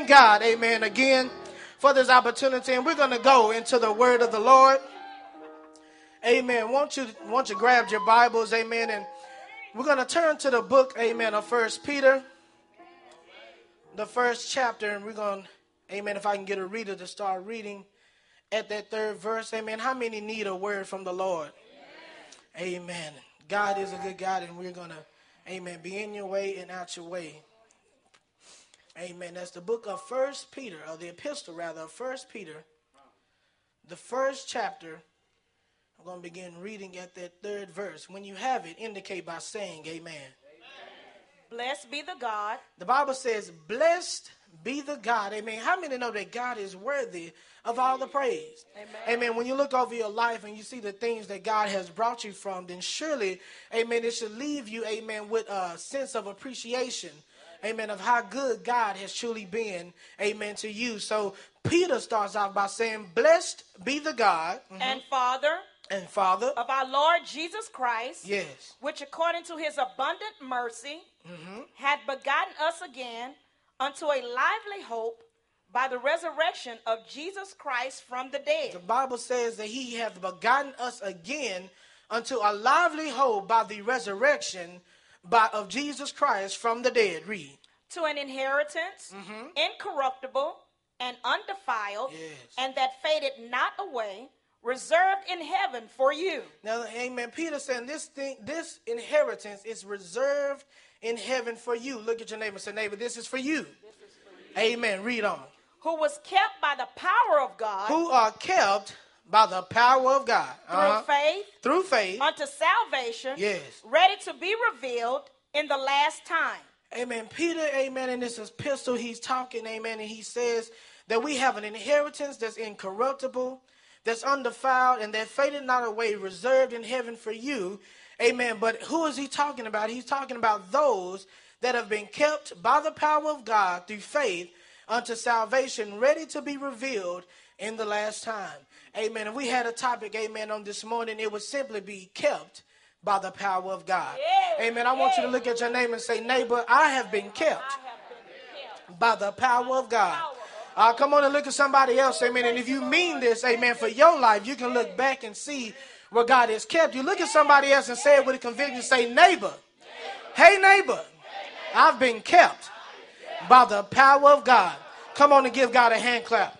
thank God, amen, again for this opportunity. And we're going to go into the word of the Lord. Amen. Won't you grab your Bibles, amen, and we're going to turn to the book, amen, of 1 Peter, the first chapter, and we're going to, amen, if I can get a reader to start reading at that third verse, amen. How many need a word from the Lord? Amen. God is a good God, and we're going to, amen, be in your way and out your way. Amen. That's the book of 1 Peter, or the epistle, rather, of 1 Peter, the first chapter. I'm going to begin reading at that third verse. When you have it, indicate by saying amen. Blessed be the God. The Bible says, blessed be the God. Amen. How many know that God is worthy of all the praise? Amen. Amen. When you look over your life and you see the things that God has brought you from, then surely, amen, it should leave you, amen, with a sense of appreciation, amen, of how good God has truly been, amen, to you. So Peter starts off by saying, blessed be the God and Father of our Lord Jesus Christ, yes, which according to his abundant mercy had begotten us again unto a lively hope by the resurrection of Jesus Christ from the dead. The Bible says that he hath begotten us again unto a lively hope by the resurrection of Jesus Christ from the dead. Read. To an inheritance incorruptible and undefiled, yes, and that faded not away, reserved in heaven for you. Now, amen. Peter saying this inheritance is reserved in heaven for you. Look at your neighbor and say, neighbor, this is for you. This is for you. Amen. Read on. Who was kept by the power of God. Who are kept by the power of God. Through faith. Through faith. Unto salvation. Yes. Ready to be revealed in the last time. Amen. Peter, amen, in this epistle, he's talking, amen, and he says that we have an inheritance that's incorruptible, that's undefiled, and that faded not away, reserved in heaven for you. Amen. But who is he talking about? He's talking about those that have been kept by the power of God through faith unto salvation, ready to be revealed in the last time. Amen. If we had a topic, amen, on this morning, it would simply be kept by the power of God. Yeah, amen. I want you to look at your neighbor and say, neighbor, I have been kept by the power of God. Come on and look at somebody else, amen. And if you mean this, amen, for your life, you can look back and see where God has kept you. Look at somebody else and say it with a conviction. Say, neighbor, hey, neighbor, I've been kept by the power of God. Come on and give God a hand clap.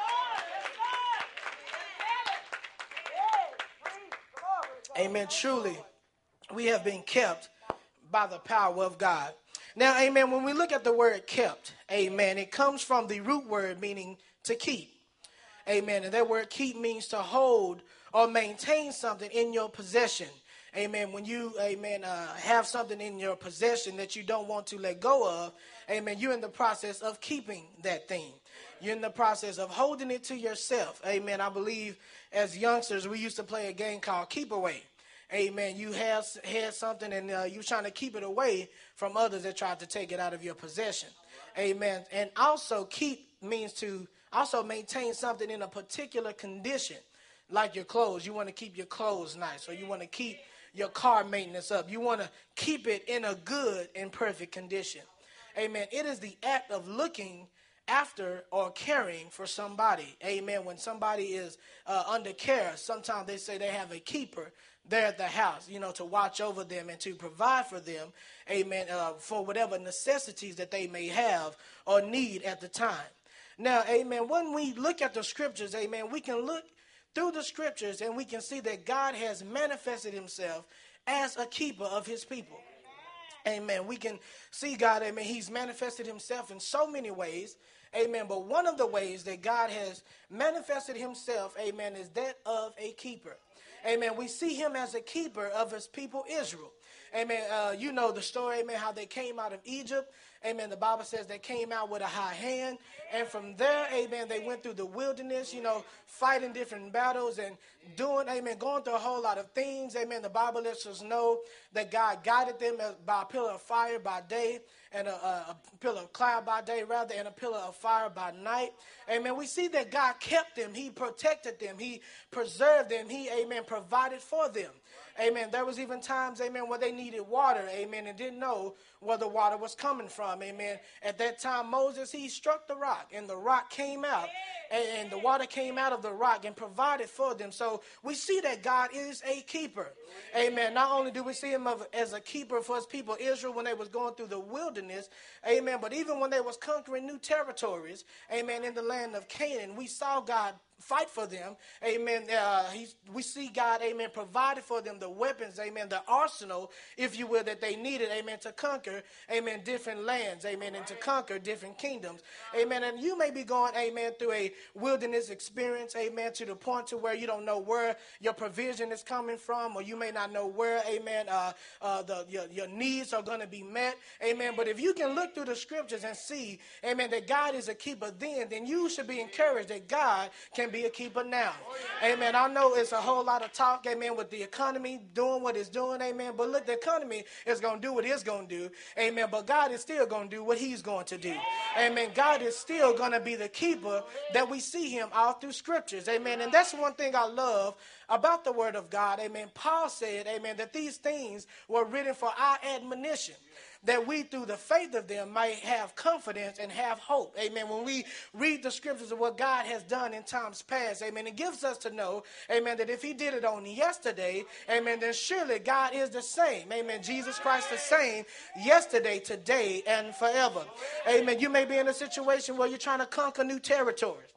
Amen. Truly, we have been kept by the power of God. Now, amen, when we look at the word kept, amen, it comes from the root word meaning to keep. Amen. And that word keep means to hold or maintain something in your possession. Amen. When you, amen, have something in your possession that you don't want to let go of, amen, you're in the process of keeping that thing. You're in the process of holding it to yourself. Amen. I believe as youngsters, we used to play a game called Keep Away. Amen. You had something and you're trying to keep it away from others that tried to take it out of your possession. Amen. And also keep means to also maintain something in a particular condition, like your clothes. You want to keep your clothes nice, or you want to keep your car maintenance up. You want to keep it in a good and perfect condition. Amen. It is the act of looking after or caring for somebody. Amen. When somebody is under care, sometimes they say they have a keeper there at the house, to watch over them and to provide for them, amen, for whatever necessities that they may have or need at the time. Now, amen, when we look at the scriptures, amen, we can look through the scriptures and we can see that God has manifested himself as a keeper of his people. Amen. We can see God, amen, he's manifested himself in so many ways. Amen. But one of the ways that God has manifested himself, amen, is that of a keeper. Amen. We see him as a keeper of his people, Israel. Amen. You know the story, amen, how they came out of Egypt. Amen. The Bible says they came out with a high hand. And from there, amen, they went through the wilderness, fighting different battles and going through a whole lot of things. Amen. The Bible lets us know that God guided them by a pillar of fire by day a pillar of cloud by day, rather, and a pillar of fire by night. Amen. We see that God kept them. He protected them. He preserved them. He, amen, provided for them. Amen. There was even times, amen, where they needed water, amen, and didn't know where the water was coming from, amen. At that time, Moses, he struck the rock, and the rock came out, and the water came out of the rock and provided for them. So we see that God is a keeper, amen. Not only do we see him as a keeper for his people Israel when they was going through the wilderness, amen, but even when they was conquering new territories, amen, in the land of Canaan, we saw God fight for them, amen. We see God, amen, provided for them the weapons, amen, the arsenal, if you will, that they needed, amen, to conquer, amen, different lands, amen, and to conquer different kingdoms, amen. And you may be going, amen, through a wilderness experience, amen, to the point to where you don't know where your provision is coming from, or you may not know where, amen, your needs are going to be met, amen. But if you can look through the scriptures and see, amen, that God is a keeper then you should be encouraged that God can be a keeper now. Amen. I know it's a whole lot of talk, amen, with the economy doing what it's doing, amen. But look, the economy is going to do what it's going to do, amen. But God is still going to do what he's going to do. Amen. God is still going to be the keeper that we see him all through scriptures. Amen. And that's one thing I love about the word of God. Amen. Paul said, amen, that these things were written for our admonition, that we through the faith of them might have confidence and have hope. Amen. When we read the scriptures of what God has done in times past, amen, it gives us to know, amen, that if he did it on yesterday, amen, then surely God is the same. Amen. Jesus Christ the same yesterday, today, and forever. Amen. You may be in a situation where you're trying to conquer new territories.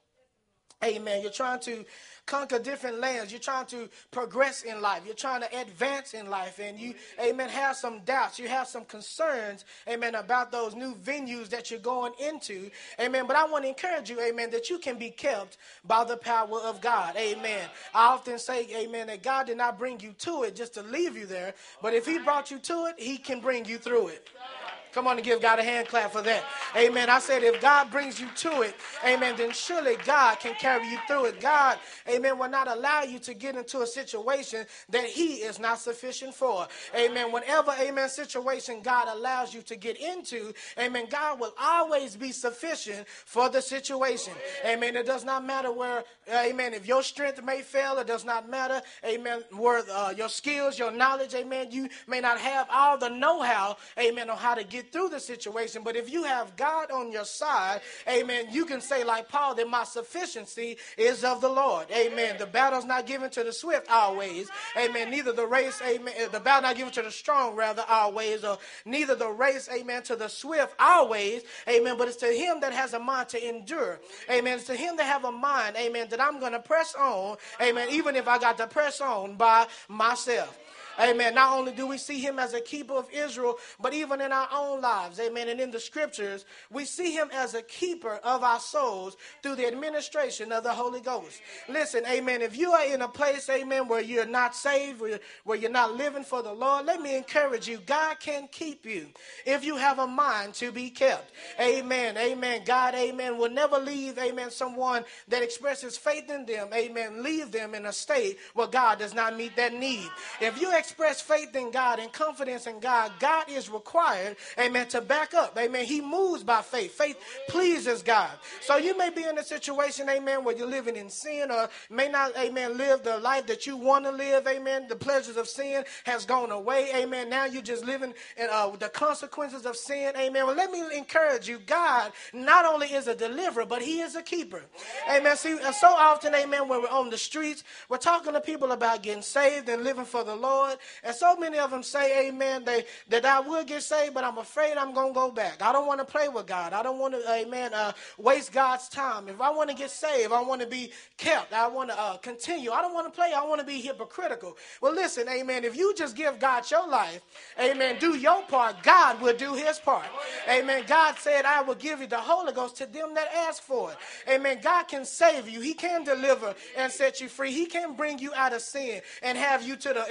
Amen. You're trying to conquer different lands. You're trying to progress in life. You're trying to advance in life. And you, amen, have some doubts. You have some concerns, amen, about those new venues that you're going into. Amen. But I want to encourage you, amen, that you can be kept by the power of God. Amen. I often say, amen, that God did not bring you to it just to leave you there. But if he brought you to it, he can bring you through it. Come on and give God a hand clap for that. Amen. I said if God brings you to it, amen, then surely God can carry you through it. God, amen, will not allow you to get into a situation that he is not sufficient for. Amen. Whenever, amen, situation God allows you to get into, amen, God will always be sufficient for the situation. Amen. It does not matter where, amen, if your strength may fail, it does not matter, amen, where your skills, your knowledge, amen, you may not have all the know-how, amen, on how to get through the situation, but if you have God on your side, amen, you can say like Paul that my sufficiency is of the Lord. Amen. The battle's not given to the swift always. Amen. Neither the race, amen, the battle not given to the strong rather always, or neither the race, amen, to the swift always. Amen. But it's to him that has a mind to endure. Amen. It's to him that have a mind, amen, that I'm going to press on. Amen. Even if I got to press on by myself. Amen. Not only do we see him as a keeper of Israel, but even in our own lives, amen, and in the scriptures, we see him as a keeper of our souls through the administration of the Holy Ghost. Listen, amen, if you are in a place, amen, where you're not saved, where you're not living for the Lord, let me encourage you, God can keep you if you have a mind to be kept. Amen, amen. God, amen, will never leave, amen, someone that expresses faith in them, amen, leave them in a state where God does not meet that need. If you express faith in God and confidence in God, God is required, amen, to back up. Amen. He moves by faith. Faith pleases God. So you may be in a situation, amen, where you're living in sin or may not, amen, live the life that you want to live. Amen. The pleasures of sin has gone away. Amen. Now you're just living in the consequences of sin. Amen. Well, let me encourage you. God not only is a deliverer, but he is a keeper. Amen. See, so often, amen, when we're on the streets, we're talking to people about getting saved and living for the Lord. And so many of them say, amen, that I will get saved, but I'm afraid I'm going to go back. I don't want to play with God. I don't want to, amen, waste God's time. If I want to get saved, I want to be kept. I want to continue. I don't want to play. I want to be hypocritical. Well, listen, amen, if you just give God your life, amen, do your part, God will do his part. Amen. God said, I will give you the Holy Ghost to them that ask for it. Amen. God can save you. He can deliver and set you free. He can bring you out of sin and have you to the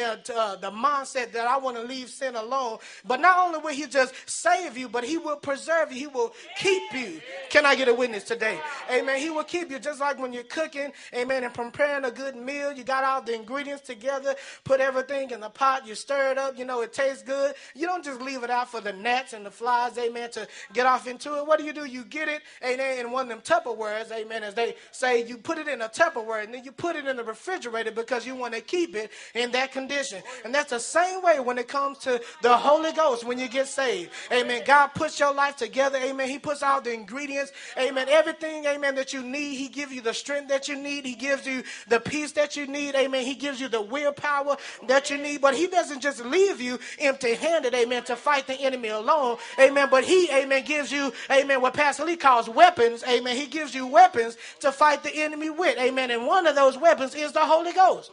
the mindset that I want to leave sin alone. But not only will he just save you, but he will preserve you. He will keep you. Can I get a witness today? Amen. He will keep you, just like when you're cooking, amen, and preparing a good meal. You got all the ingredients together, put everything in the pot, you stir it up, it tastes good. You don't just leave it out for the gnats and the flies, amen, to get off into it. What do? You get it, amen, in one of them Tupperwares, amen, as they say, you put it in a Tupperware, and then you put it in the refrigerator because you want to keep it in that condition. And that's the same way when it comes to the Holy Ghost when you get saved. Amen. God puts your life together, amen. He puts all the ingredients, amen, everything, amen, that you need. He gives you the strength that you need. He gives you the peace that you need, amen. He gives you the willpower that you need. But he doesn't just leave you empty-handed, amen, to fight the enemy alone, amen. But he, amen, gives you, amen, what Pastor Lee calls weapons, amen. He gives you weapons to fight the enemy with, amen. And one of those weapons is the Holy Ghost.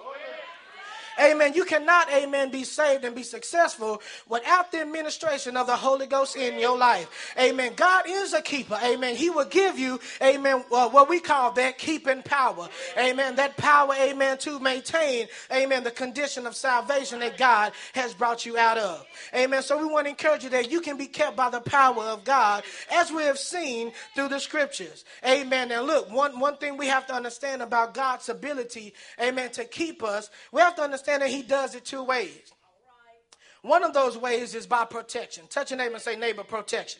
Amen. You cannot, amen, be saved and be successful without the administration of the Holy Ghost in your life. Amen. God is a keeper. Amen. He will give you, amen, what we call that keeping power. Amen. That power, amen, to maintain, amen, the condition of salvation that God has brought you out of. Amen. So we want to encourage you that you can be kept by the power of God, as we have seen through the scriptures. Amen. Now look, one thing we have to understand about God's ability, amen, to keep us, we have to understand that he does it two ways. One of those ways is by protection. Touch your neighbor and say, neighbor, protection.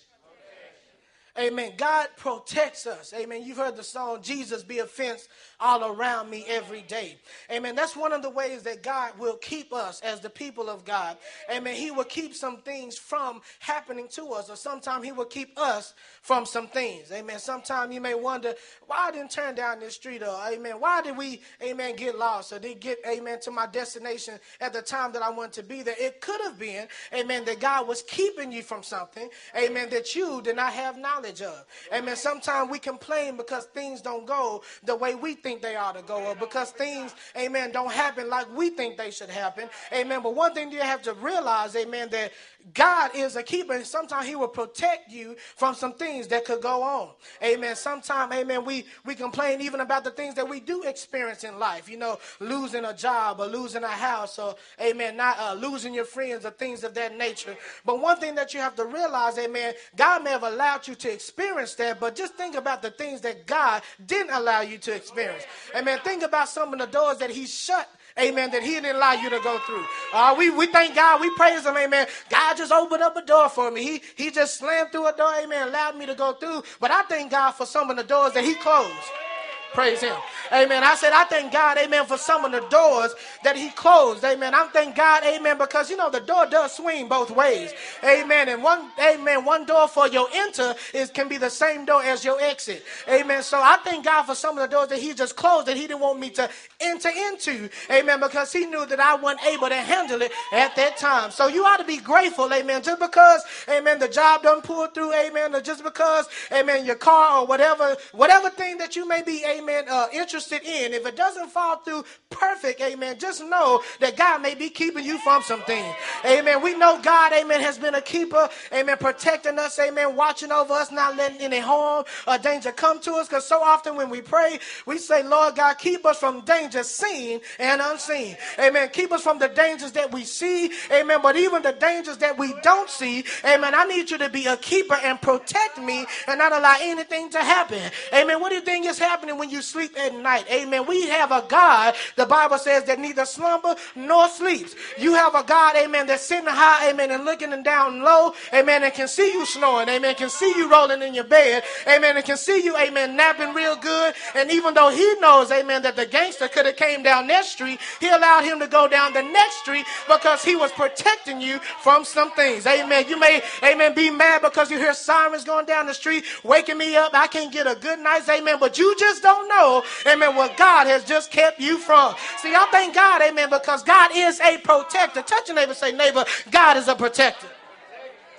Amen. God protects us. Amen. You've heard the song, Jesus be a fence all around me every day. Amen. That's one of the ways that God will keep us as the people of God. Amen. He will keep some things from happening to us, or sometimes he will keep us from some things. Amen. Sometimes you may wonder, why I didn't turn down this street, or amen, why did we, amen, get lost, or didn't get, amen, to my destination at the time that I wanted to be there. It could have been, amen, that God was keeping you from something, amen, that you did not have knowledge of. Amen. Sometimes we complain because things don't go the way we think they ought to go, or because things, amen, don't happen like we think they should happen. Amen. But one thing you have to realize, amen, that God is a keeper, and sometimes he will protect you from some things that could go on. Amen. Sometimes, amen, we complain even about the things that we do experience in life, losing a job, or losing a house, or, amen, not losing your friends, or things of that nature. But one thing that you have to realize, amen, God may have allowed you to experience that, but just think about the things that God didn't allow you to experience. Amen. Think about some of the doors that he shut, amen, that he didn't allow you to go through. We thank God, we praise him, amen. God just opened up a door for me. He just slammed through a door, amen, allowed me to go through. But I thank God for some of the doors that he closed. Praise him. Amen. I said, I thank God, amen, for some of the doors that he closed. Amen. I thank God, amen, because, the door does swing both ways. Amen. And one door for your enter can be the same door as your exit. Amen. So I thank God for some of the doors that he just closed that he didn't want me to enter into. Amen. Because he knew that I wasn't able to handle it at that time. So you ought to be grateful, amen, just because, amen, the job done pulled through, amen, or just because, amen, your car or whatever thing that you may be, amen, interested in, if it doesn't fall through perfect, amen, just know that God may be keeping you from some things. Amen. We know God, amen, has been a keeper, amen, protecting us, amen, watching over us, not letting any harm or danger come to us, because so often when we pray, we say, Lord God, keep us from danger seen and unseen. Amen. Keep us from the dangers that we see, amen, but even the dangers that we don't see, amen, I need you to be a keeper and protect me and not allow anything to happen. Amen. What do you think is happening when you sleep at night? Amen. We have a God, the Bible says, that neither slumber nor sleeps. You have a God, amen, that's sitting high, amen, and looking down low, amen, and can see you snoring, amen, can see you rolling in your bed, amen, and can see you, amen, napping real good. And even though he knows, amen, that the gangster could have came down that street, he allowed him to go down the next street because he was protecting you from some things. Amen. You may, amen, be mad because you hear sirens going down the street, waking me up. I can't get a good night's, amen, but you just don't know, amen, what God has just kept you from. See, I thank God, amen, because God is a protector. Touch your neighbor, say, neighbor, God is a protector.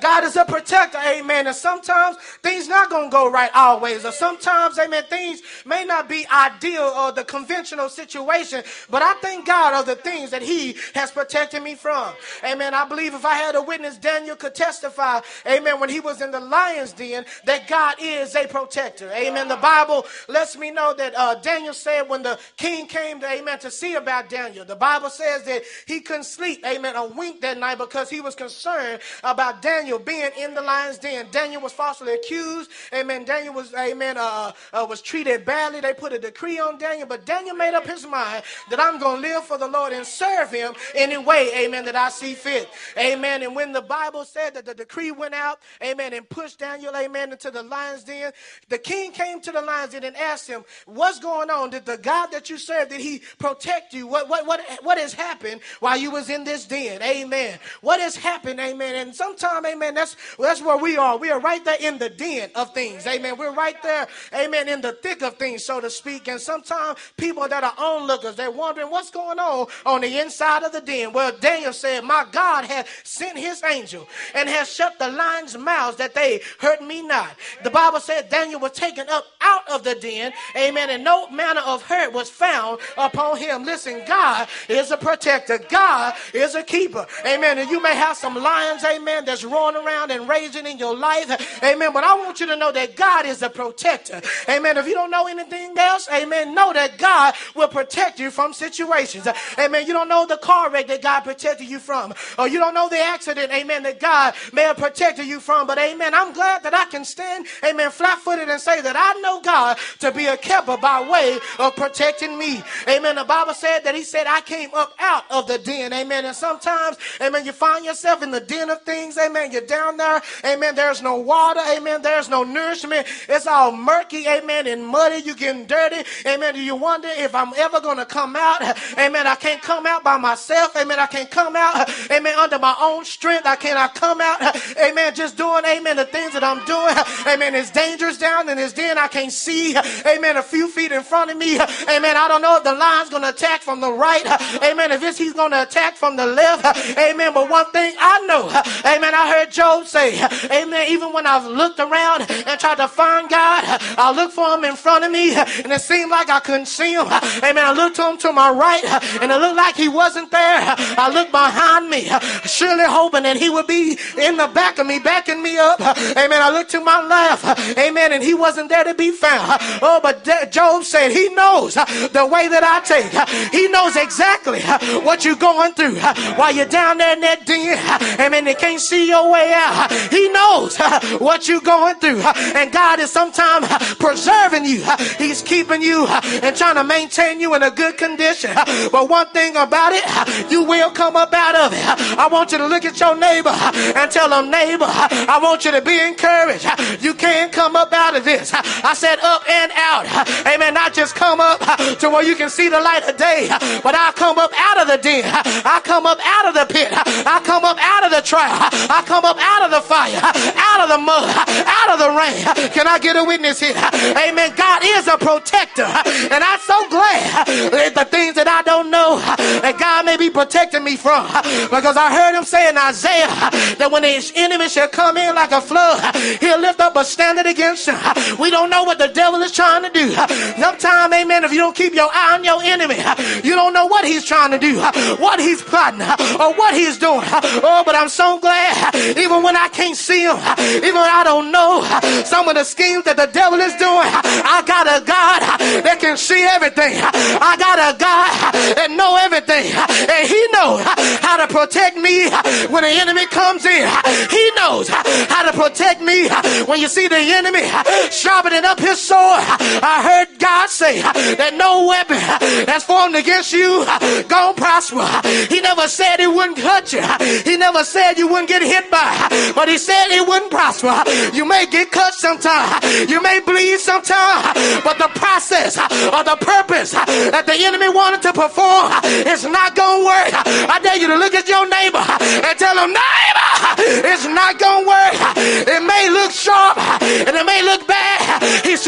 God is a protector, amen. And sometimes things not going to go right always. Or sometimes, amen, things may not be ideal or the conventional situation. But I thank God of the things that he has protected me from. Amen. I believe if I had a witness, Daniel could testify, amen, when he was in the lion's den, that God is a protector. Amen. The Bible lets me know that Daniel said when the king came to, amen, to see about Daniel, the Bible says that he couldn't sleep, amen, a wink that night because he was concerned about Daniel being in the lion's den. Daniel was falsely accused. Amen. Daniel was, amen, was treated badly. They put a decree on Daniel, but Daniel made up his mind that I'm going to live for the Lord and serve him any way, amen, that I see fit. Amen. And when the Bible said that the decree went out, amen, and pushed Daniel, amen, into the lion's den, the king came to the lion's den and asked him, what's going on? Did the God that you serve, did he protect you? What has happened while you was in this den? Amen. What has happened? Amen. And sometimes, amen, that's where we are. We are right there in the den of things. Amen. We're right there, amen, in the thick of things, so to speak. And sometimes people that are onlookers, they're wondering what's going on the inside of the den. Well, Daniel said, my God has sent his angel and has shut the lions' mouths that they hurt me not. The Bible said Daniel was taken up out of the den, amen, and no manner of hurt was found upon him. Listen, God is a protector. God is a keeper. Amen. And you may have some lions, amen, that's roaring around and raging in your life. Amen. But I want you to know that God is a protector. Amen. If you don't know anything else, amen, know that God will protect you from situations. Amen. You don't know the car wreck that God protected you from, or you don't know the accident, amen, that God may have protected you from. But amen, I'm glad that I can stand, amen, flat-footed and say that I know God to be a keeper by way of protecting me. Amen. The Bible said that he said, I came up out of the den. Amen. And sometimes, amen, you find yourself in the den of things. Amen. You're down there. Amen. There's no water. Amen. There's no nourishment. It's all murky. Amen. And muddy. You're getting dirty. Amen. Do you wonder if I'm ever going to come out? Amen. I can't come out by myself. Amen. I can't come out. Amen. Under my own strength. I cannot come out. Amen. Just doing, amen, the things that I'm doing. Amen. It's dangerous down in this den. I can't see. Amen. A few feet in front of me. Amen. I don't know if the lion's going to attack from the right. Amen. If he's going to attack from the left. Amen. But one thing I know. Amen. I heard Job say, amen, even when I've looked around and tried to find God, I looked for him in front of me and it seemed like I couldn't see him. Amen. I looked to him to my right and it looked like he wasn't there. I looked behind me, surely hoping that he would be in the back of me, backing me up. Amen. I looked to my left. Amen. And he wasn't there to be found. Oh, but Job said he knows the way that I take. He knows exactly what you're going through while you're down there in that den. Amen. They can't see your way out. He knows what you're going through. And God is sometimes preserving you. He's keeping you and trying to maintain you in a good condition. But one thing about it, you will come up out of it. I want you to look at your neighbor and tell them, neighbor, I want you to be encouraged. You can come up out of this. I said up and out. Amen. Not just come up to where you can see the light of day, but I come up out of the den. I come up out of the pit. I come up out of the trial. I come up out of the fire, out of the mud, out of the rain. Can I get a witness here? Amen. God is a protector. And I'm so glad that the things that I don't know that God may be protecting me from. Because I heard him say in Isaiah that when his enemy shall come in like a flood, he'll lift up a standard against him. We don't know what the devil is trying to do. Sometimes, amen, if you don't keep your eye on your enemy, you don't know what he's trying to do, what he's plotting, or what he's doing. Oh, but I'm so glad, even when I can't see him, even when I don't know some of the schemes that the devil is doing, I got a God that can see everything. I got a God that know everything. And he knows how to protect me when the enemy comes in. He knows how to protect me when you see the enemy sharpening up his sword. I heard God say that no weapon that's formed against you gonna prosper. He never said it wouldn't hurt you. He never said you wouldn't get hit by, but he said it wouldn't prosper. You may get cut sometime. You may bleed sometime, but the process or the purpose that the enemy wanted to perform is not gonna work. I dare you to look at your neighbor and tell him, neighbor, it's not gonna work. It may look sharp and it may look bad. He's swinging at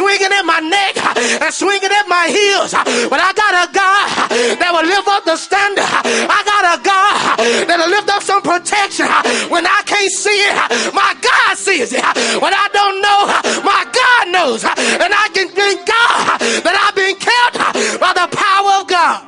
my neck and swinging at my heels. But I got a God that will lift up the standard. I got a God that will lift up some protection. When I can't see it, my God sees it. When I don't know, my God knows. And I can thank God that I've been kept by the power of God.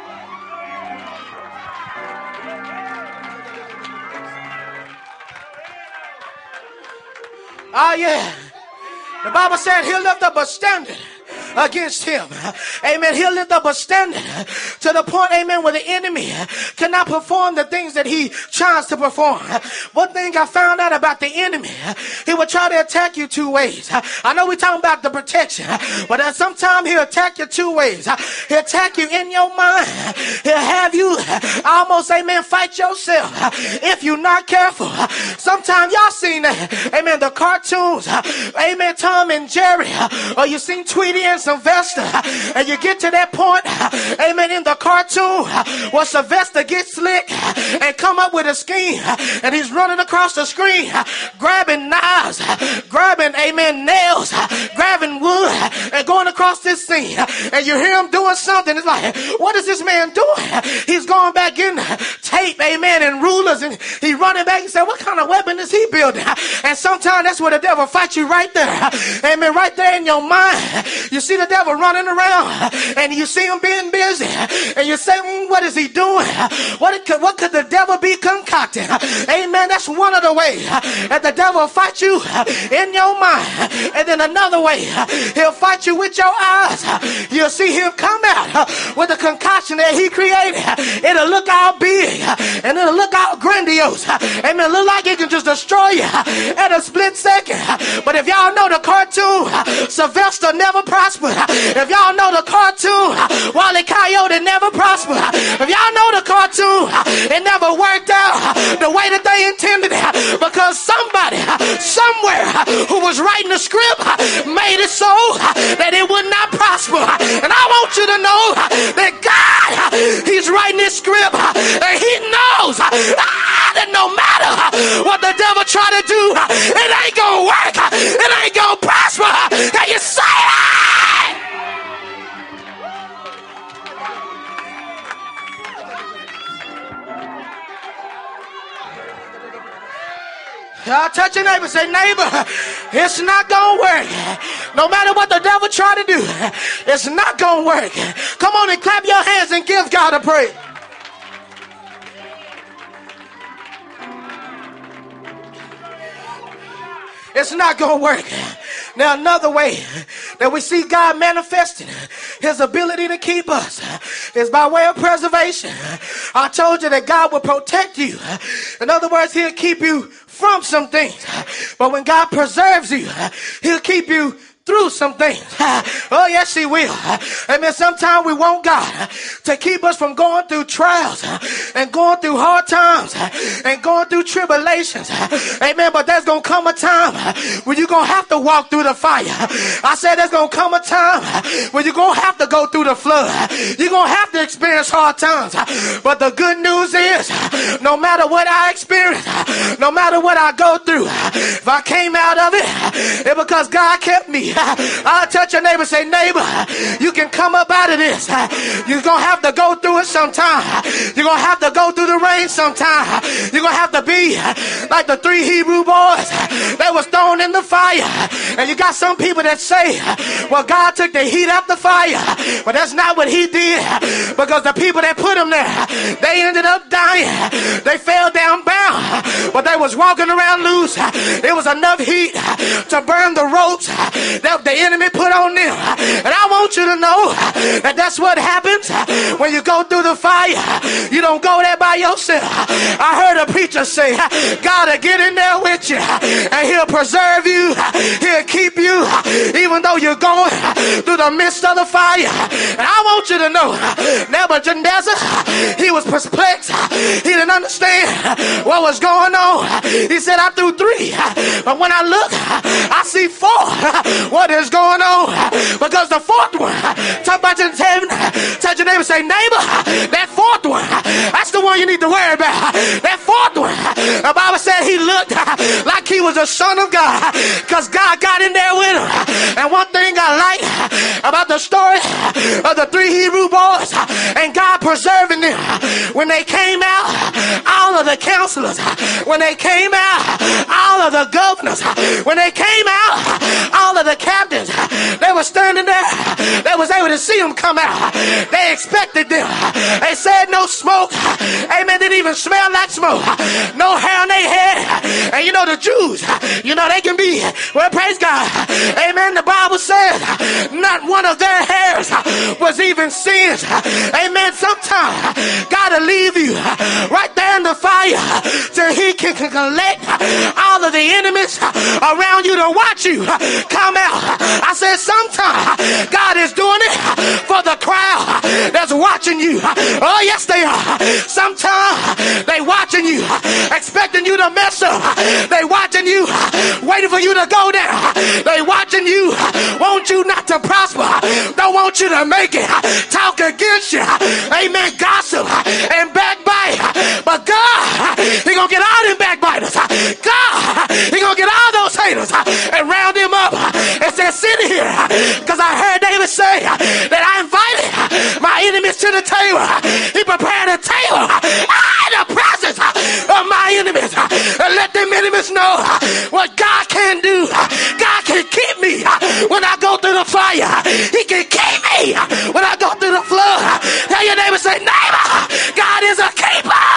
Oh yeah. The Bible said he'll lift up a standard against him. Amen. He'll lift up a standard to the point, amen, where the enemy cannot perform the things that he tries to perform. One thing I found out about the enemy, he will try to attack you two ways. I know we're talking about the protection, but sometimes he'll attack you two ways. He'll attack you in your mind. He'll have you almost, amen, fight yourself if you're not careful. Sometimes y'all seen that, amen, the cartoons, amen, Tom and Jerry, or you seen Tweety and Sylvester, and you get to that point, amen, in the cartoon where Sylvester gets slick and come up with a scheme, and he's running across the screen grabbing knives, grabbing, amen, nails, grabbing wood, and going across this scene, and you hear him doing something. It's like, what is this man doing? He's going back in tape, amen, and rulers, and he's running back and say, what kind of weapon is he building? And sometimes that's where the devil fights you right there, amen, right there in your mind. You see the devil running around, and you see him being busy, and you say, what is he doing? What could the devil be concocting? Amen. That's one of the ways that the devil will fight you in your mind. And then another way, he'll fight you with your eyes. You'll see him come out with a concoction that he created. It'll look all big, and it'll look all grandiose. Amen. Look like it can just destroy you at a split second. But if y'all know the cartoon, Sylvester never prospered. If y'all know the cartoon, Wile E. Coyote never prospered. If y'all know the cartoon, it never worked out the way that they intended it, because somebody somewhere who was writing the script made it so that it would not prosper. And I want you to know that God, he's writing this script, and he knows that no matter what the devil try to do, it ain't gonna work. It ain't gonna prosper. Can you say it? I'll touch your neighbor, say, neighbor, it's not gonna work. No matter what the devil try to do, it's not gonna work. Come on and clap your hands and give God a praise. It's not gonna work. Now, another way that we see God manifesting his ability to keep us is by way of preservation. I told you that God will protect you. In other words, he'll keep you from some things. But when God preserves you, he'll keep you through some things. Oh, yes, he will. Amen. Sometimes we want God to keep us from going through trials and going through hard times and going through tribulations. Amen. But there's going to come a time when you're going to have to walk through the fire. I said there's going to come a time when you're going to have to go through the flood. You're going to have to experience hard times. But the good news is, no matter what I experience, no matter what I go through, if I came out of it, it's because God kept me. I'll touch your neighbor, say, neighbor, you can come up out of this. You're going to have to go through it sometime. You're going to have to go through the rain sometime. You're going to have to be like the 3 Hebrew boys that was thrown in the fire. And you got some people that say, well, God took the heat out the fire. But that's not what he did, because the people that put them there, they ended up dying. They fell down bound, but they was walking around loose. It was enough heat to burn the ropes that the enemy put on them. And I want you to know that that's what happens when you go through the fire. You don't go there by yourself. I heard a preacher say, God will get in there with you, and he'll preserve you. He'll keep you even though you're going through the midst of the fire. And I want you to know, Nebuchadnezzar, he was perplexed. He didn't understand what was going on. He said, I threw 3, but when I look, I see 4. What is going on? Because the 4th one, touch your neighbor, say, neighbor, that 4th one, that's the one you need need to worry about. That fourth one, the Bible said he looked like he was a son of God because God got in there with him. And one thing I like about the story of the 3 Hebrew boys and God preserving them, when they came out, all of the counselors, when they came out, all of the governors, when they came out, all of the captains, they were standing there. They was able to see them come out. They expected them. They said no smoke. Amen. Didn't even smell like smoke. No hair on their head. And you know the Jews, you know they can be, well, praise God. Amen. The Bible says not one of their hairs was even singed. Amen. Sometimes God will leave you right there in the fire till he can collect all of the enemies around you to watch you come out. I said sometimes God is doing it for the crowd that's watching you. Oh yes they are. Sometimes they watching you, expecting you to mess up. They watching you, waiting for you to go down. They watching you, want you not to prosper, don't want you to make it, talk against you, amen, gossip and backbite. But God, he gonna get all them backbiters. God, he gonna get all those haters and round them up and say, sit here, because I heard David say that I invited my enemies to the table. He prepared a table in the presence of my enemies, and let them enemies know what God can do. God can keep me when I go through the fire. He can keep me when I go through the flood. Tell your neighbor, say, neighbor, God is a keeper.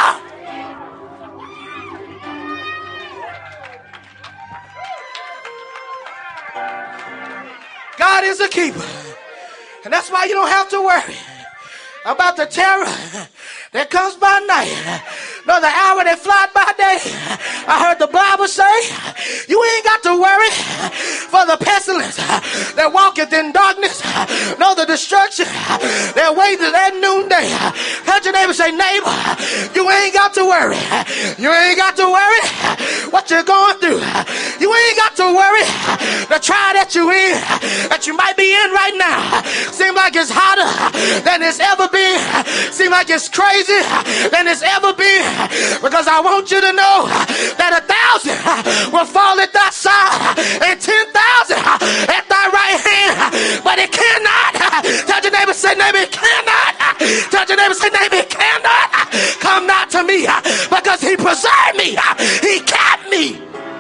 God is a keeper. And that's why you don't have to worry about the terror that comes by night, nor the hour that flies by day. I heard the Bible say, you ain't got to worry for the pestilence that walketh in darkness, nor the destruction that waiteth at noonday. Touch your neighbor, say, neighbor, you ain't got to worry. You ain't got to worry what you're going through. You ain't got to worry the trial that you in, that you might be in right now. Seem like it's hotter than it's ever been. Seem like it's crazy than it's ever been. Because I want you to know that 1,000 will fall at thy side and 10,000 at thy right hand, but it cannot. Tell your neighbor, say, neighbor, it cannot. Tell your neighbor, say, neighbor, it cannot come not to me, because he preserved me. He kept me.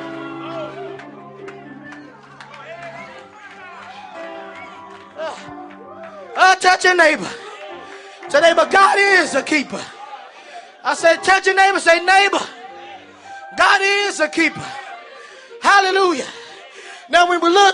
Touch your neighbor. Say, neighbor, God is a keeper. I said, touch your neighbor, say, neighbor, God is a keeper. Hallelujah. Now, when we look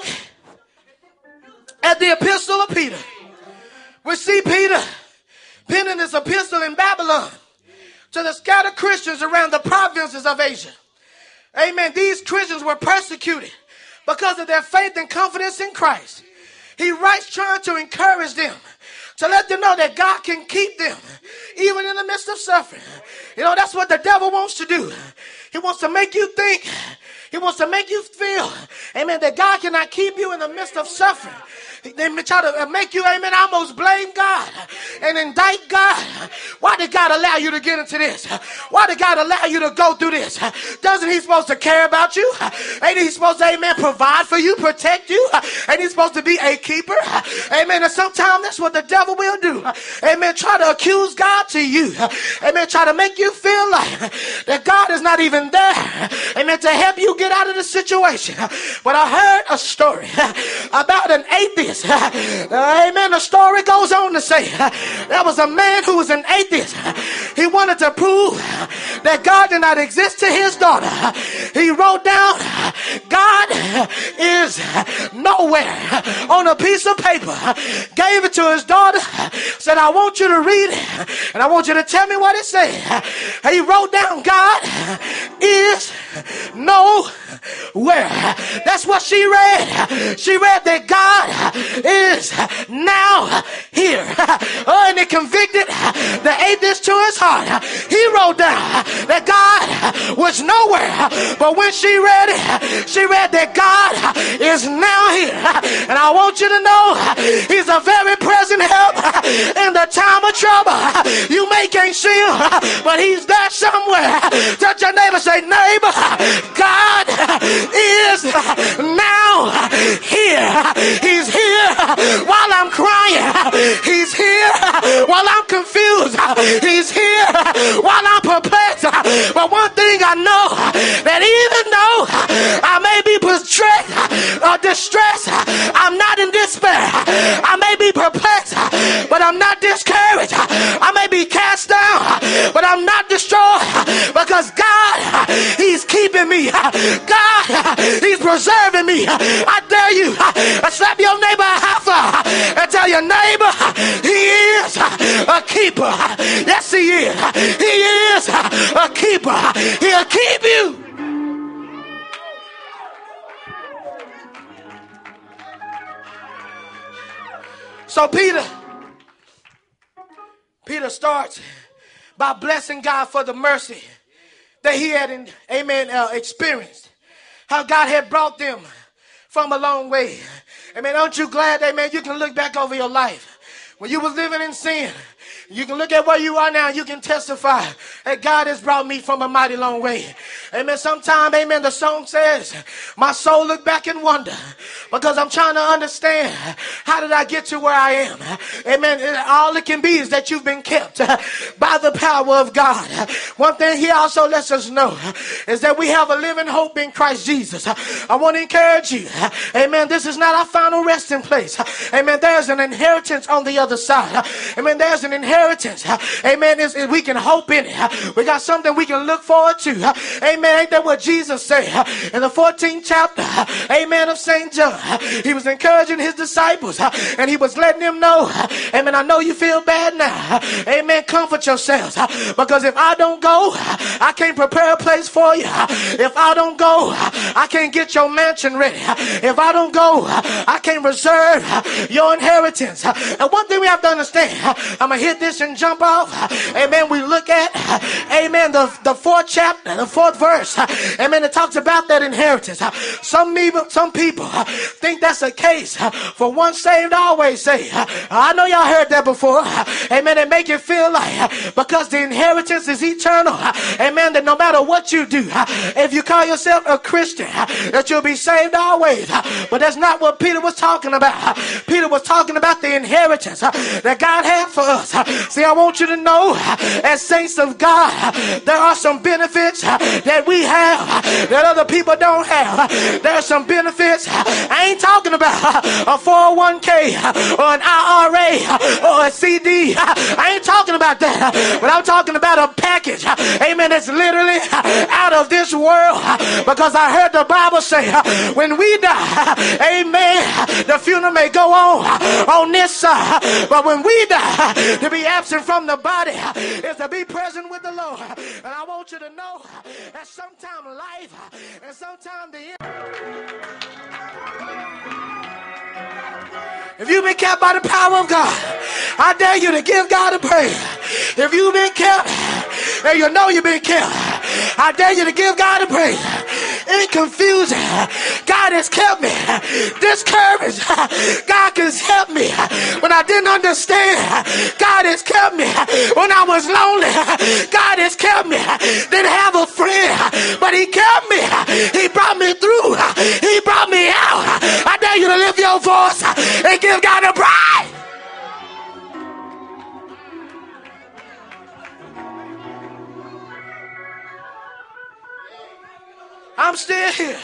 at the epistle of Peter, we see Peter penning his epistle in Babylon to the scattered Christians around the provinces of Asia. Amen. These Christians were persecuted because of their faith and confidence in Christ. He writes trying to encourage them, to let them know that God can keep them even in the midst of suffering. You know, that's what the devil wants to do. He wants to make you think, he wants to make you feel, amen, that God cannot keep you in the midst of suffering. They try to make you, amen, almost blame God and indict God. Why did God allow you to get into this? Why did God allow you to go through this? Doesn't he supposed to care about you? Ain't he supposed to, amen, provide for you, protect you? Ain't he supposed to be a keeper? Amen. And sometimes that's what the devil will do. Amen. Try to accuse God to you. Amen. Try to make you feel like that God is not even there. Amen. To help you get out of the situation. But I heard a story about an atheist. Amen. The story goes on to say there was a man who was an atheist. He wanted to prove that God did not exist to his daughter. He wrote down, God is nowhere on a piece of paper. Gave it to his daughter. Said, I want you to read it. And I want you to tell me what it said. He wrote down, God is nowhere. That's what she read. She read that God is now here. Oh, and it convicted the atheist to his heart. He wrote down that God was nowhere, but when she read it, she read that God is now here. And I want you to know he's a very present help in the time of trouble. You may can't see him, but he's there somewhere. Touch your neighbor, say, neighbor, God is now here. He's here while I'm crying. He's here while I'm confused. He's here while I'm perplexed. But one thing I know, that even though I may be distressed, I'm not in despair. I may be perplexed, but I'm not discouraged. I may be cast down, but I'm not destroyed, because God, he's keeping me. God, he's preserving me. I dare you, slap your neighbor a high five and tell your neighbor, he is a keeper. Yes, he is. He is a keeper. He'll keep you. So Peter starts by blessing God for the mercy that he had, experienced. How God had brought them from a long way. Amen. Aren't you glad, amen, you can look back over your life when you was living in sin? You can look at where you are now. You can testify that God has brought me from a mighty long way. Amen. Sometime, amen, the song says, my soul look back and wonder, because I'm trying to understand, how did I get to where I am? Amen. All it can be is that you've been kept by the power of God. One thing he also lets us know is that we have a living hope in Christ Jesus. I want to encourage you. Amen. This is not our final resting place. Amen. There's an inheritance on the other side. Amen. There's an inheritance. Amen. We can hope in it. We got something we can look forward to. Amen. Ain't that what Jesus said in the 14th chapter? Amen. Of St. John. He was encouraging his disciples and he was letting them know. Amen. I know you feel bad now. Amen. Comfort yourselves, because if I don't go, I can't prepare a place for you. If I don't go, I can't get your mansion ready. If I don't go, I can't reserve your inheritance. And one thing we have to understand, I'm going to hit this and jump off. Amen. We look at, amen, the 4th chapter, the 4th verse. Amen. It talks about that inheritance. Some people think that's a case for once saved, always saved. I know y'all heard that before. Amen. It make you feel like, because the inheritance is eternal, amen, that no matter what you do, if you call yourself a Christian, that you'll be saved always. But that's not what Peter was talking about. Peter was talking about the inheritance that God had for us. See, I want you to know, as saints of God, there are some benefits that we have that other people don't have. There are some benefits. I ain't talking about a 401k or an IRA or a CD. I ain't talking about that. But I'm talking about a package. Amen. It's literally out of this world. Because I heard the Bible say, when we die, amen, the funeral may go on this side. But when we die, to be absent from the body is to be present with the Lord. And I want you to know that sometimes life and sometimes the end. If you've been kept by the power of God, I dare you to give God a praise. If you've been kept and you know you've been kept, I dare you to give God a praise. It's confusing. God has kept me discouraged. God has helped me when I didn't understand. God has kept me when I was lonely. God has kept me. Didn't have a friend, but he kept me. He brought me through. He brought me out. I dare you to lift your voice and give God a praise. I'm still here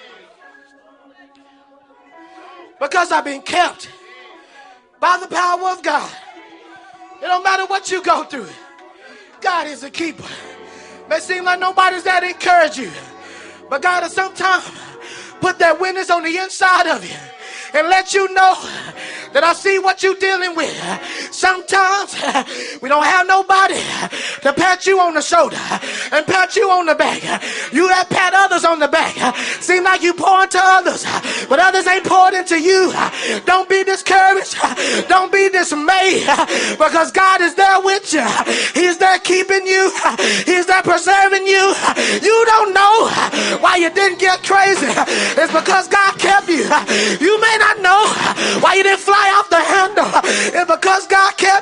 because I've been kept by the power of God. It don't matter what you go through. God is a keeper. May seem like nobody's there to encourage you, but God will sometimes put that witness on the inside of you and let you know that I see what you're dealing with. Sometimes we don't have nobody to pat you on the shoulder and pat you on the back. You have pat others on the back. Seem like you pour into others, but others ain't poured into you. Don't be discouraged. Don't be dismayed, because God is there with you. He's there keeping you. He's there preserving you. You don't know why you didn't get crazy. It's because God kept you. You may not know why you didn't fly off the handle. It's because God kept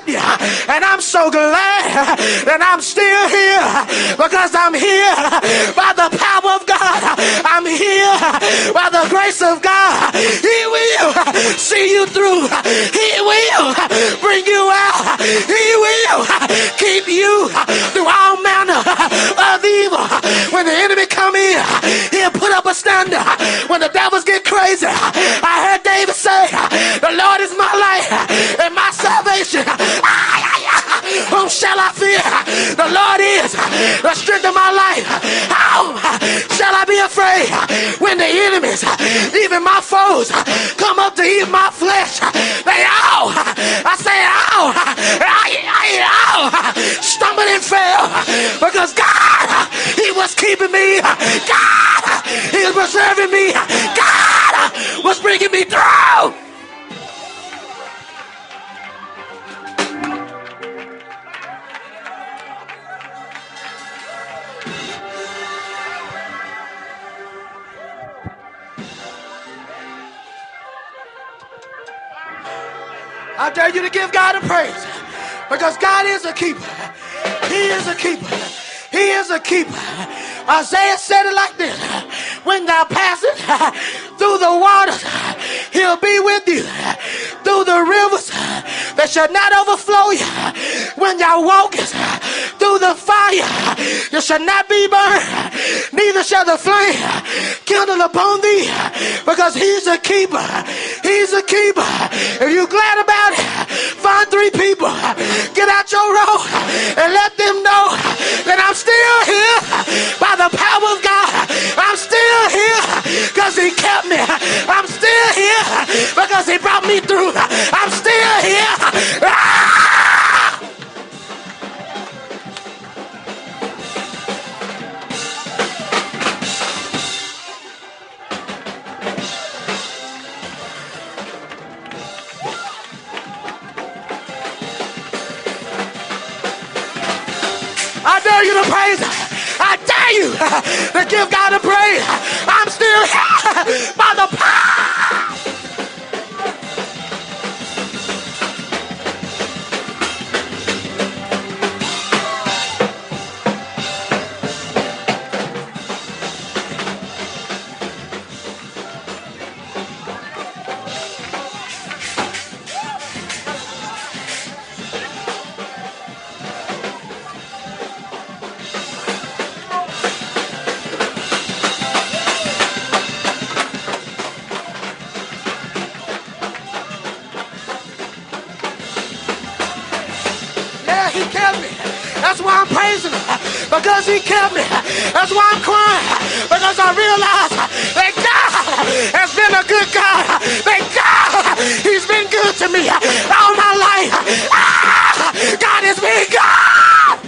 so glad that I'm still here because I'm here by the power of God. I'm here by the grace of God. He will see you through. He will bring you out. He will keep you through all manner of evil. When the enemy come in, he'll put up a standard. When the devils get crazy, I heard David say, the Lord is my light and my salvation. Whom shall I fear? The Lord is the strength of my life. How shall I be afraid when the enemies, even my foes, come up to eat my flesh? They all, I say all, stumbled and fell because God, he was keeping me. God, he was preserving me. God was bringing me through. I dare you to give God a praise because God is a keeper. He is a keeper. He is a keeper. Isaiah said it like this: when thou passest through the waters, he'll be with you. Through the rivers, they shall not overflow you. When thou walkest through the fire, you shall not be burned, neither shall the flame kindle upon thee, because he's a keeper. He's a keeper. If you're glad about it, find 3 people, get out your row, and let them know that I'm still here by the power of God. I'm still here because he kept me. I'm still here because he brought me through. I'm still here. I dare you to praise him. I dare you to give God a praise. I'm still here by the power. He kept me. That's why I'm praising him, because he kept me. That's why I'm crying, because I realize that God has been a good God. That God, he's been good to me all my life. God has been God.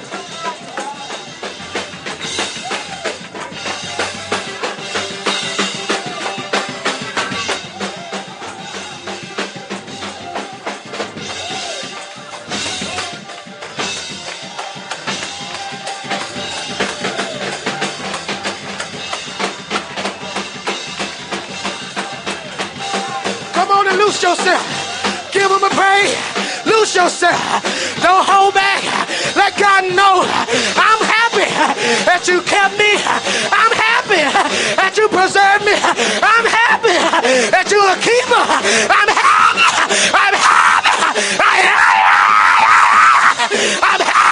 Loose yourself. Give him a praise. Loose yourself. Don't hold back. Let God know I'm happy that you kept me. I'm happy that you preserved me. I'm happy that you're a keeper. I'm happy. I'm happy. I'm happy.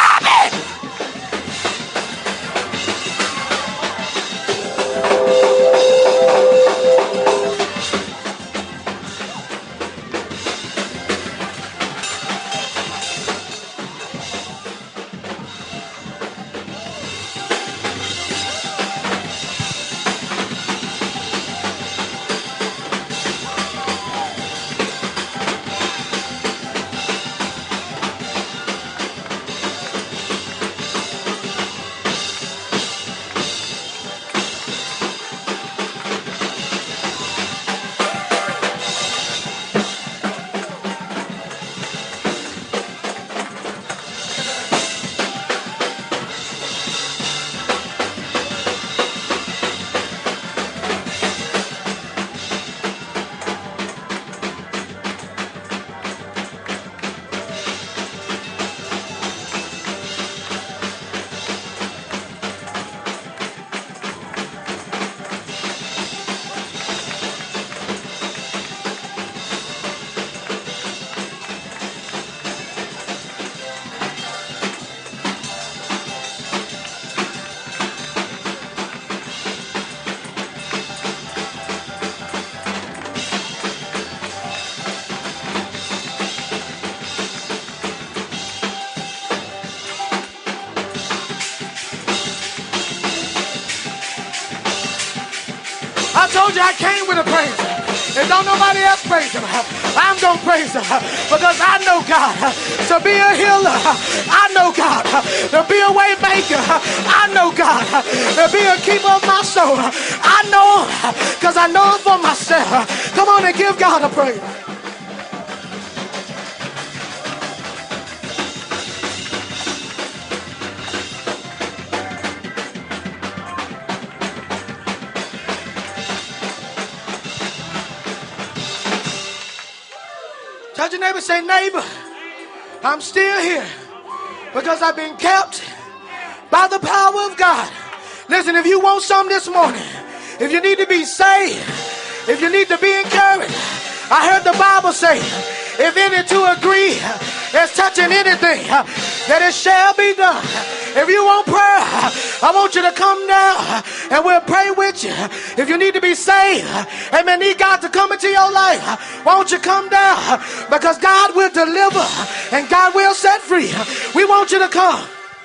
told you I came with a praise. And don't nobody else praise him. I'm going to praise him because I know God to be a healer. I know God to be a way maker. I know God to be a keeper of my soul. I know because I know him for myself. Come on and give God a praise. Touch your neighbor, say, neighbor, I'm still here because I've been kept by the power of God. Listen, if you want something this morning, if you need to be saved, if you need to be encouraged, I heard the Bible say, if any two agree as touching anything, that it shall be done. If you want prayer, I want you to come down and we'll pray with you. If you need to be saved, amen, need God to come into your life, why don't you come down? Because God will deliver and God will set free. We want you to come.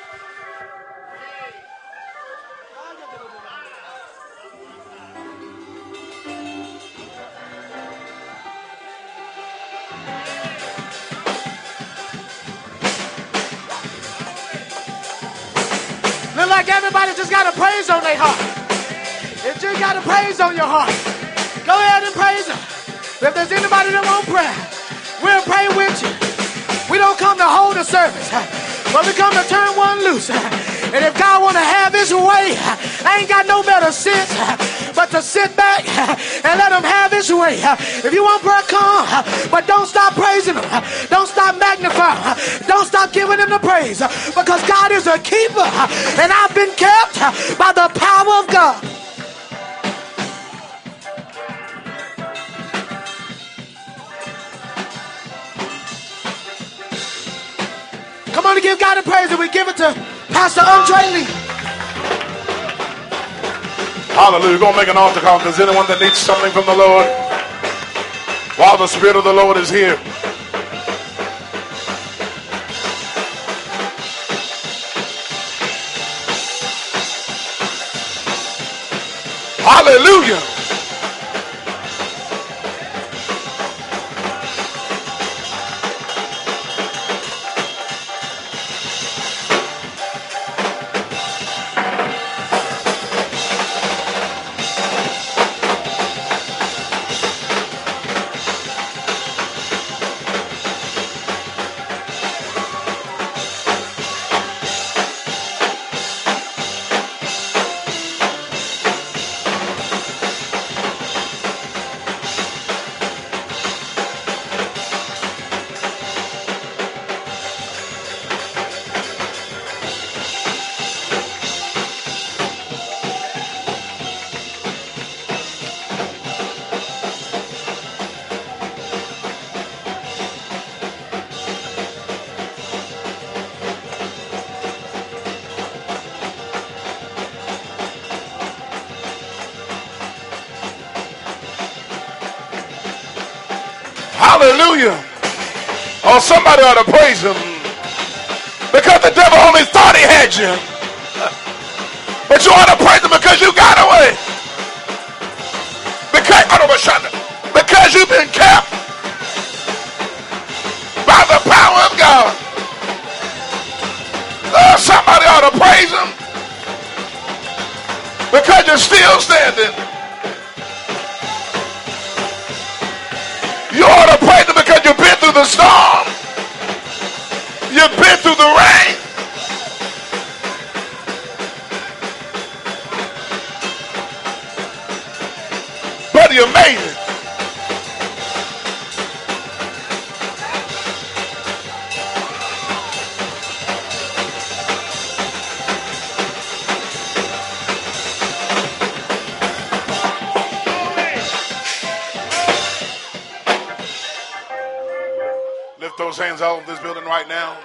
Look like everybody just got a praise on their heart. If you got a praise on your heart, go ahead and praise him. If there's anybody that won't pray, we'll pray with you. We don't come to hold a service, but we come to turn one loose. And if God want to have his way, I ain't got no better sense but to sit back and let him have his way. If you want prayer, come, but don't stop praising him. Don't stop magnifying. Don't stop giving him the praise, because God is a keeper, and I've been kept by the power of God. Come on and give God a praise, and we give it to Pastor Andre Lee. Hallelujah. We're going to make an altar call. If there's anyone that needs something from the Lord while the Spirit of the Lord is here. Hallelujah. Hallelujah. Oh, somebody ought to praise him, because the devil only thought he had you, but you ought to praise him because you got away, because you've been kept by the power of God. Oh, somebody ought to praise him because you're still standing. You ought to praise him because you've been through the storm. You've been through the rain. But you made it. Lift those hands all over this building right now.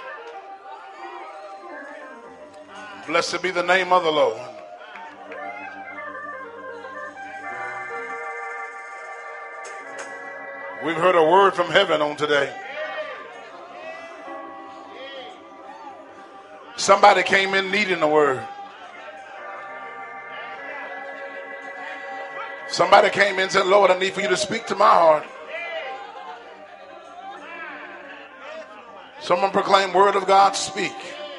Blessed be the name of the Lord. We've heard a word from heaven on today. Somebody came in needing a word. Somebody came in and said, Lord, I need for you to speak to my heart. Someone proclaim, word of God, speak.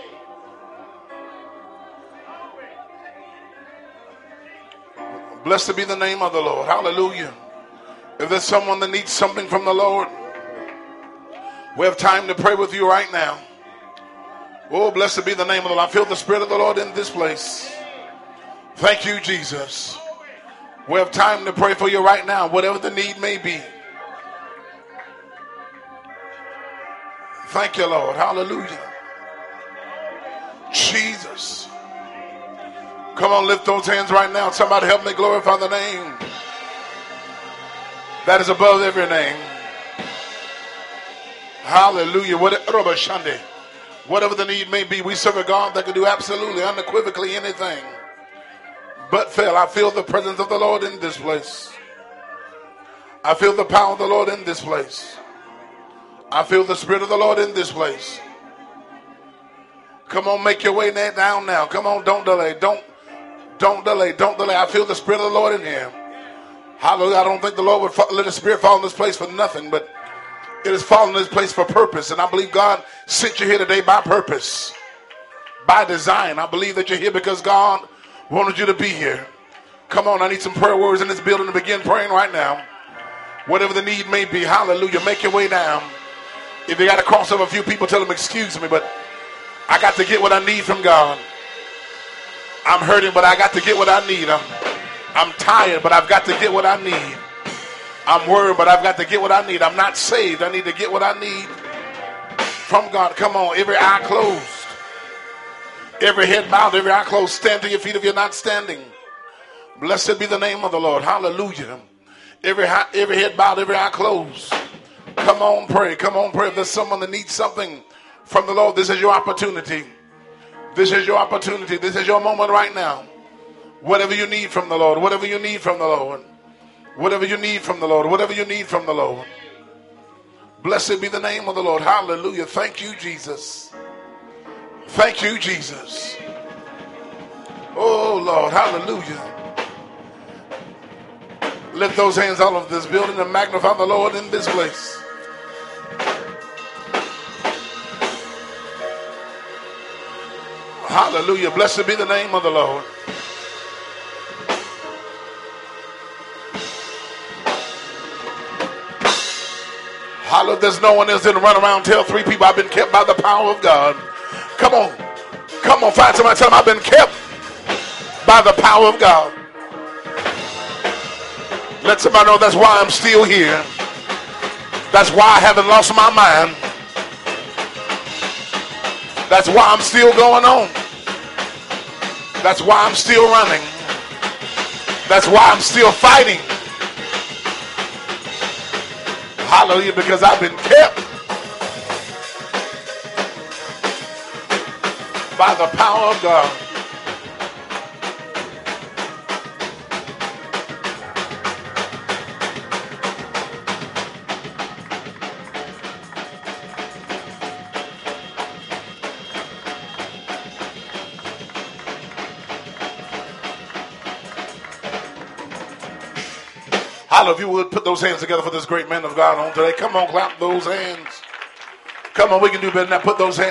Blessed be the name of the Lord. Hallelujah. If there's someone that needs something from the Lord, we have time to pray with you right now. Oh, blessed be the name of the Lord. I feel the Spirit of the Lord in this place. Thank you, Jesus. We have time to pray for you right now, whatever the need may be. Thank you, Lord. Hallelujah. Jesus. Come on, lift those hands right now. Somebody help me glorify the name that is above every name. Hallelujah. Whatever the need may be, we serve a God that can do absolutely, unequivocally anything but fail. I feel the presence of the Lord in this place. I feel the power of the Lord in this place. I feel the Spirit of the Lord in this place. Come on, make your way down now. Come on, don't delay. Don't delay. Don't delay. I feel the Spirit of the Lord in here. Hallelujah. I don't think the Lord would let the Spirit fall in this place for nothing, but it is falling in this place for purpose. And I believe God sent you here today by purpose, by design. I believe that you're here because God wanted you to be here. Come on, I need some prayer words in this building to begin praying right now. Whatever the need may be, hallelujah, make your way down. If you got to cross over a few people, tell them, excuse me, but I got to get what I need from God. I'm hurting, but I got to get what I need. I'm tired, but I've got to get what I need. I'm worried, but I've got to get what I need. I'm not saved. I need to get what I need from God. Come on, every eye closed. Every head bowed, every eye closed. Stand to your feet if you're not standing. Blessed be the name of the Lord. Hallelujah. Every head bowed, every eye closed. Come on, pray. Come on, pray. If there's someone that needs something from the Lord, this is your opportunity. This is your opportunity. This is your moment right now. Whatever you need from the Lord. Whatever you need from the Lord. Whatever you need from the Lord. Whatever you need from the Lord. Blessed be the name of the Lord. Hallelujah. Thank you, Jesus. Thank you, Jesus. Oh, Lord. Hallelujah. Lift those hands all over this building and magnify the Lord in this place. Hallelujah. Blessed be the name of the Lord. Hallelujah. There's no one else that run around and tell three people I've been kept by the power of God. Come on. Come on. Find somebody, tell them I've been kept by the power of God. Let somebody know that's why I'm still here. That's why I haven't lost my mind. That's why I'm still going on. That's why I'm still running. That's why I'm still fighting. Hallelujah, because I've been kept by the power of God. If you would put those hands together for this great man of God on today. Come on, clap those hands. Come on, we can do better than that. Put those hands.